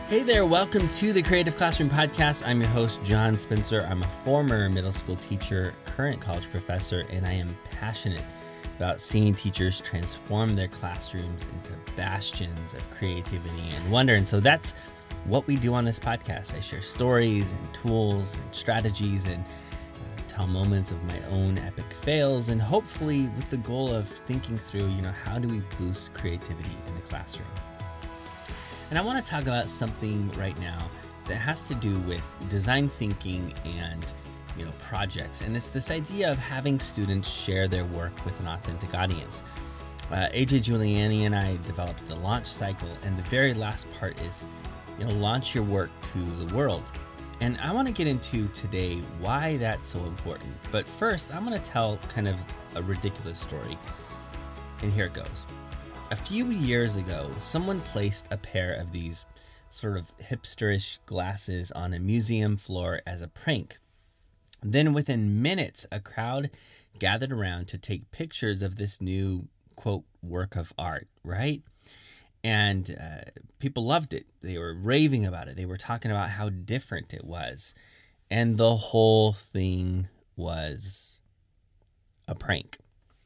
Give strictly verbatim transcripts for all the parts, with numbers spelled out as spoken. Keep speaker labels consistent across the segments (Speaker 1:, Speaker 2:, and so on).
Speaker 1: Hey there, welcome to the Creative Classroom Podcast. I'm your host, John Spencer. I'm a former middle school teacher, current college professor, and I am passionate about seeing teachers transform their classrooms into bastions of creativity and wonder. And so that's what we do on this podcast. I share stories and tools and strategies and uh, tell moments of my own epic fails, and hopefully with the goal of thinking through, you know, how do we boost creativity in the classroom? And I want to talk about something right now that has to do with design thinking and, you know, projects. And it's this idea of having students share their work with an authentic audience. Uh, A J Giuliani and I developed the launch cycle, and the very last part is, you know, launch your work to the world. And I want to get into today why that's so important. But first, I'm going to tell kind of a ridiculous story. And here it goes. A few years ago, someone placed a pair of these sort of hipsterish glasses on a museum floor as a prank. Then within minutes, a crowd gathered around to take pictures of this new, quote, work of art, right? And uh, people loved it. They were raving about it. They were talking about how different it was. And the whole thing was a prank.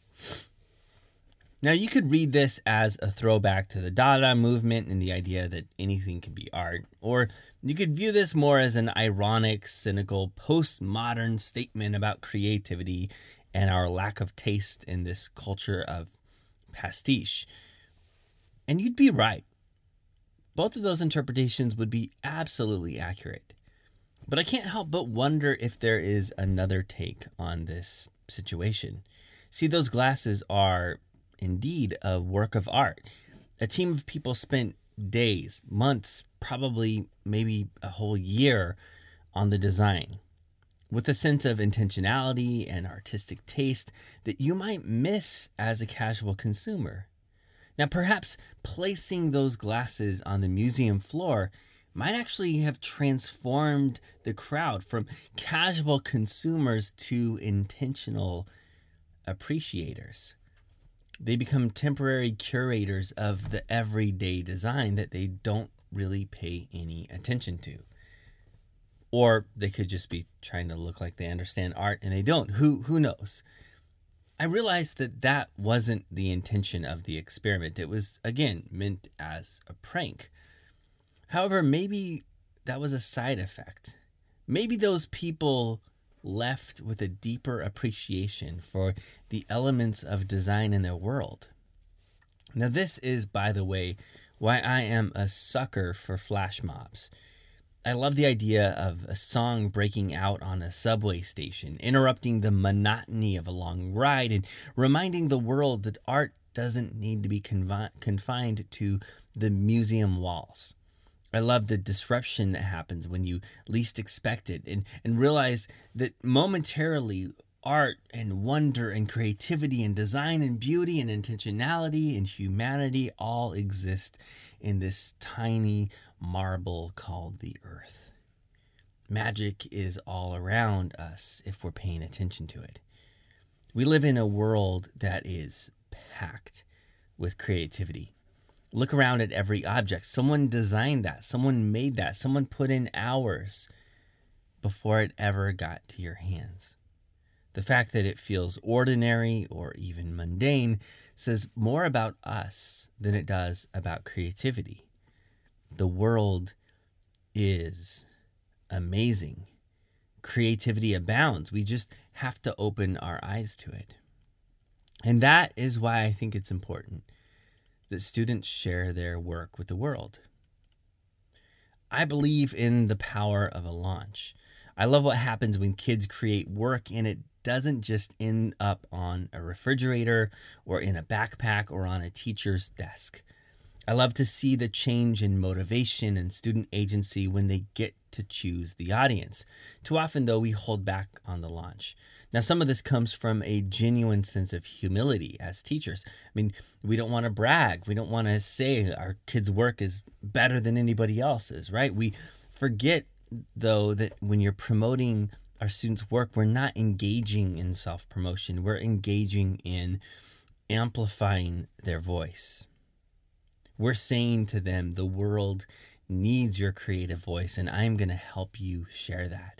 Speaker 1: Now, you could read this as a throwback to the Dada movement and the idea that anything can be art, or you could view this more as an ironic, cynical, postmodern statement about creativity and our lack of taste in this culture of pastiche. And you'd be right. Both of those interpretations would be absolutely accurate. But I can't help but wonder if there is another take on this situation. See, those glasses are indeed a work of art. A team of people spent days, months, probably maybe a whole year on the design, with a sense of intentionality and artistic taste that you might miss as a casual consumer. Now, perhaps placing those glasses on the museum floor might actually have transformed the crowd from casual consumers to intentional appreciators. They become temporary curators of the everyday design that they don't really pay any attention to. Or they could just be trying to look like they understand art and they don't. Who who knows? I realized that that wasn't the intention of the experiment. It was, again, meant as a prank. However, maybe that was a side effect. Maybe those people left with a deeper appreciation for the elements of design in their world. Now, this is, by the way, why I am a sucker for flash mobs. I love the idea of a song breaking out on a subway station, interrupting the monotony of a long ride and reminding the world that art doesn't need to be confi- confined to the museum walls. I love the disruption that happens when you least expect it and, and realize that momentarily art and wonder and creativity and design and beauty and intentionality and humanity all exist in this tiny marble called the earth. Magic is all around us if we're paying attention to it. We live in a world that is packed with creativity. Look around at every object. Someone designed that. Someone made that. Someone put in hours before it ever got to your hands. The fact that it feels ordinary or even mundane says more about us than it does about creativity. The world is amazing. Creativity abounds. We just have to open our eyes to it. And that is why I think it's important that students share their work with the world. I believe in the power of a launch. I love what happens when kids create work and it doesn't just end up on a refrigerator or in a backpack or on a teacher's desk. I love to see the change in motivation and student agency when they get to choose the audience. Too often, though, we hold back on the launch. Now, some of this comes from a genuine sense of humility as teachers. I mean, we don't want to brag. We don't want to say our kids' work is better than anybody else's, right? We forget, though, that when you're promoting our students' work, we're not engaging in self-promotion. We're engaging in amplifying their voice. We're saying to them, the world needs your creative voice, and I'm going to help you share that.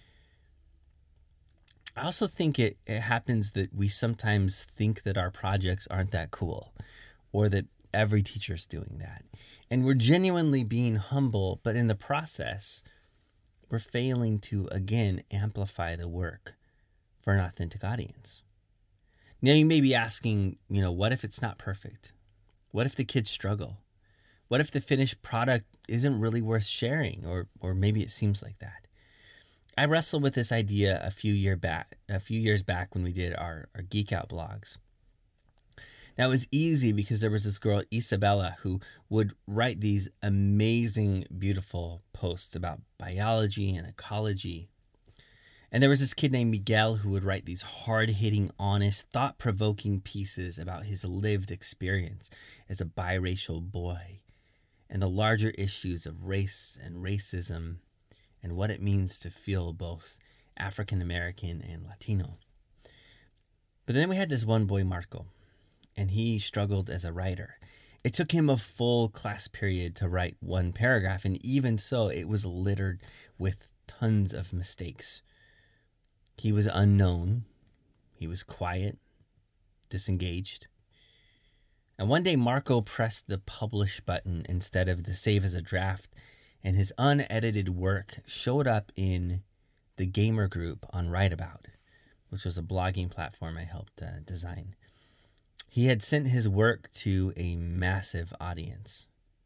Speaker 1: I also think it, it happens that we sometimes think that our projects aren't that cool, or that every teacher's doing that. And we're genuinely being humble, but in the process, we're failing to, again, amplify the work for an authentic audience. Now, you may be asking, you know, what if it's not perfect? What if the kids struggle? What if the finished product isn't really worth sharing, or or maybe it seems like that? I wrestled with this idea a few year back, a few years back when we did our, our Geek Out blogs. Now, it was easy because there was this girl, Isabella, who would write these amazing, beautiful posts about biology and ecology. And there was this kid named Miguel who would write these hard-hitting, honest, thought-provoking pieces about his lived experience as a biracial boy and the larger issues of race and racism and what it means to feel both African American and Latino. But then we had this one boy, Marco, and he struggled as a writer. It took him a full class period to write one paragraph, and even so, it was littered with tons of mistakes. He was unknown. He was quiet, disengaged. And one day, Marco pressed the publish button instead of the save as a draft, and his unedited work showed up in the gamer group on Writeabout, which was a blogging platform I helped uh, design. He had sent his work to a massive audience,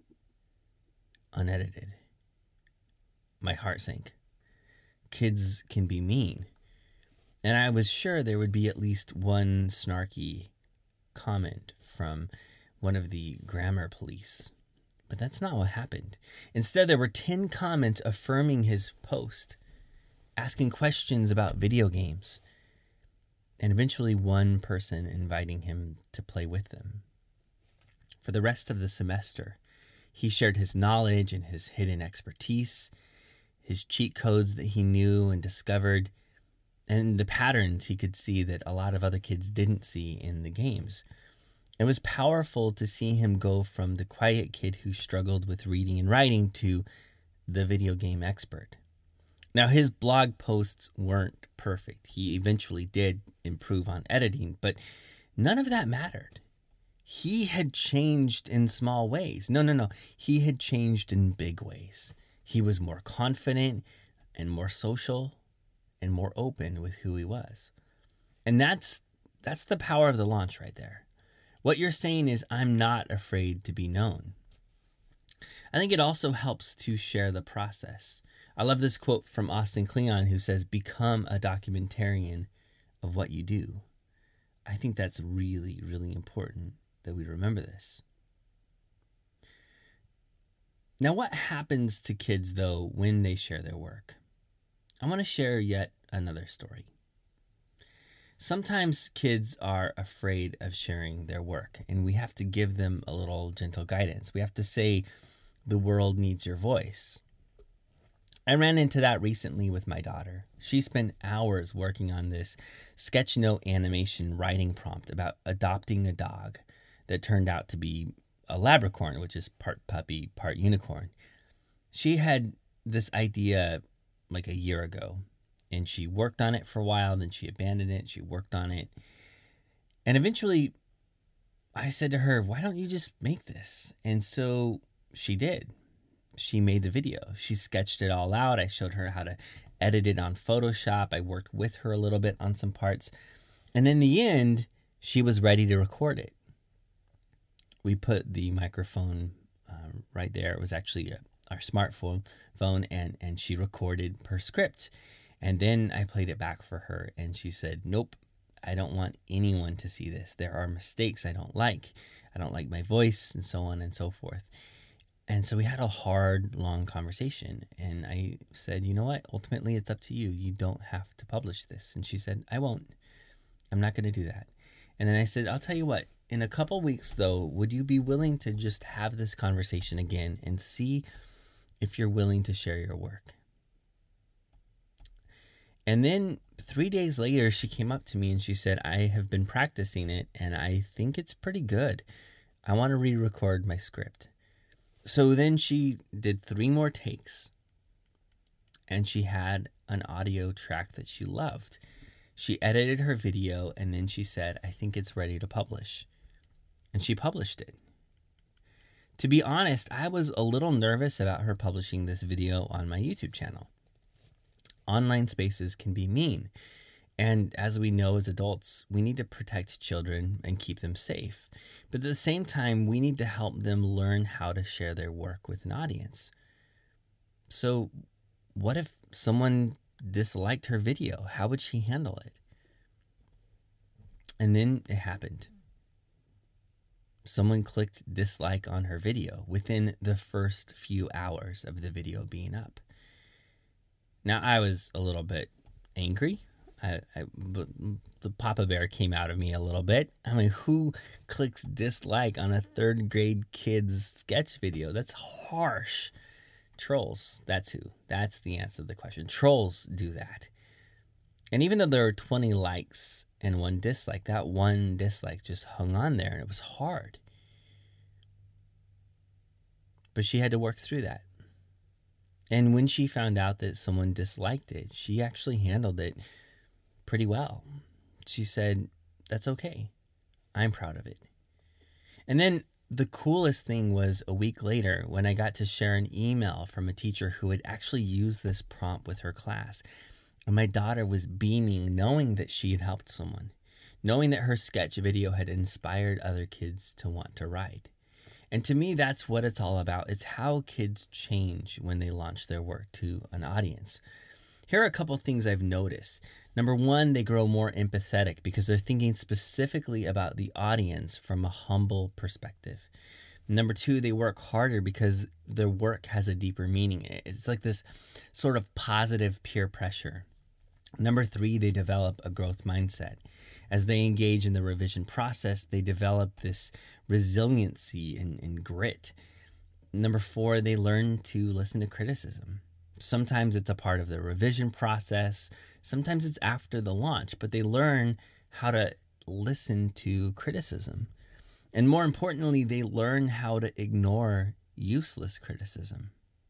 Speaker 1: unedited. My heart sank. Kids can be mean. And I was sure there would be at least one snarky comment from one of the grammar police. But that's not what happened. Instead, there were ten comments affirming his post, asking questions about video games, and eventually one person inviting him to play with them. For the rest of the semester, he shared his knowledge and his hidden expertise, his cheat codes that he knew and discovered, and the patterns he could see that a lot of other kids didn't see in the games. It was powerful to see him go from the quiet kid who struggled with reading and writing to the video game expert. Now, his blog posts weren't perfect. He eventually did improve on editing, but none of that mattered. He had changed in small ways. No, no, no. He had changed in big ways. He was more confident and more social and more open with who he was. And that's that's the power of the launch right there. What you're saying is, I'm not afraid to be known. I think it also helps to share the process. I love this quote from Austin Kleon, who says, become a documentarian of what you do. I think that's really, really important that we remember this. Now, what happens to kids, though, when they share their work? I want to share yet another story. Sometimes kids are afraid of sharing their work, and we have to give them a little gentle guidance. We have to say, the world needs your voice. I ran into that recently with my daughter. She spent hours working on this sketchnote animation writing prompt about adopting a dog that turned out to be a Labracorn, which is part puppy, part unicorn. She had this idea like a year ago, and she worked on it for a while, then she abandoned it, she worked on it. And eventually I said to her, why don't you just make this? And so she did. She made the video. She sketched it all out. I showed her how to edit it on Photoshop. I worked with her a little bit on some parts. And in the end, she was ready to record it. We put the microphone uh, right there. It was actually a, our smartphone phone, and, and she recorded her script. And then I played it back for her, and she said, nope, I don't want anyone to see this. There are mistakes I don't like. I don't like my voice, and so on and so forth. And so we had a hard, long conversation. And I said, you know what? Ultimately, it's up to you. You don't have to publish this. And she said, I won't. I'm not going to do that. And then I said, I'll tell you what. In a couple weeks, though, would you be willing to just have this conversation again and see if you're willing to share your work? And then three days later, she came up to me and she said, I have been practicing it and I think it's pretty good. I want to re-record my script. So then she did three more takes, and she had an audio track that she loved. She edited her video, and then she said, I think it's ready to publish. And she published it. To be honest, I was a little nervous about her publishing this video on my YouTube channel. Online spaces can be mean. And as we know as adults, we need to protect children and keep them safe. But at the same time, we need to help them learn how to share their work with an audience. So what if someone disliked her video? How would she handle it? And then it happened. Someone clicked dislike on her video within the first few hours of the video being up. Now, I was a little bit angry. I, I, the Papa Bear came out of me a little bit. I mean, who clicks dislike on a third grade kid's sketch video? That's harsh. Trolls, that's who. That's the answer to the question. Trolls do that. And even though there were twenty likes and one dislike, that one dislike just hung on there, and it was hard. But she had to work through that. And when she found out that someone disliked it, she actually handled it pretty well. She said, that's okay. I'm proud of it. And then the coolest thing was a week later when I got to share an email from a teacher who had actually used this prompt with her class. And my daughter was beaming, knowing that she had helped someone, knowing that her sketch video had inspired other kids to want to write. And to me, that's what it's all about. It's how kids change when they launch their work to an audience. Here are a couple things I've noticed. Number one, they grow more empathetic because they're thinking specifically about the audience from a humble perspective. Number two, they work harder because their work has a deeper meaning. It's like this sort of positive peer pressure. Number three, they develop a growth mindset. As they engage in the revision process, they develop this resiliency and, and grit. Number four, they learn to listen to criticism. Sometimes it's a part of the revision process. Sometimes it's after the launch, but they learn how to listen to criticism. And more importantly, they learn how to ignore useless criticism.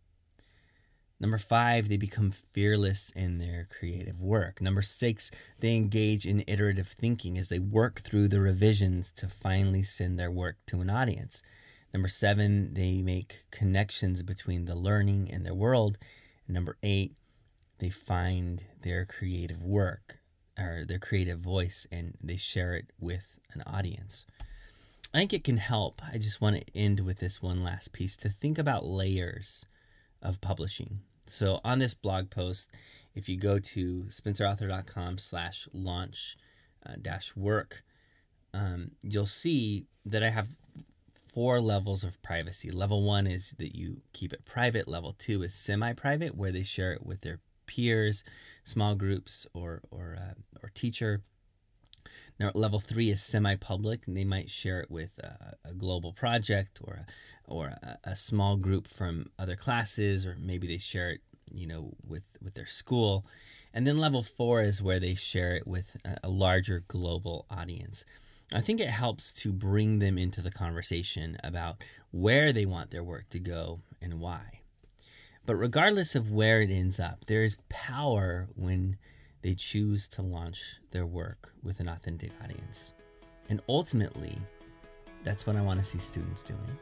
Speaker 1: Number five, they become fearless in their creative work. Number six, they engage in iterative thinking as they work through the revisions to finally send their work to an audience. Number seven, they make connections between the learning and their world. And number eight, they find their creative work or their creative voice and they share it with an audience. I think it can help. I just want to end with this one last piece to think about layers of publishing. So on this blog post, if you go to spencerauthor.com slash launch uh, dash work, um, you'll see that I have four levels of privacy. Level one is that you keep it private. Level two is semi-private, where they share it with their peers, small groups, or or uh, or teacher. Now, level three is semi-public, and they might share it with a, a global project or a, or a, a small group from other classes, or maybe they share it, you know, with, with their school. And then level four is where they share it with a, a larger global audience. I think it helps to bring them into the conversation about where they want their work to go and why. But regardless of where it ends up, there is power when they choose to launch their work with an authentic audience. And ultimately, that's what I want to see students doing.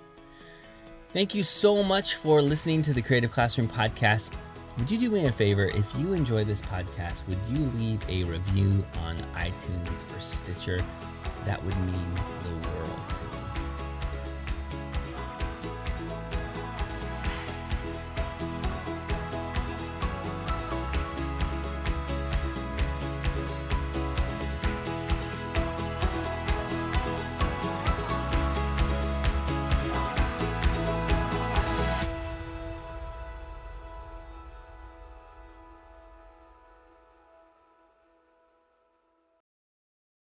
Speaker 1: Thank you so much for listening to the Creative Classroom Podcast. Would you do me a favor? If you enjoy this podcast, would you leave a review on iTunes or Stitcher? That would mean the world to me.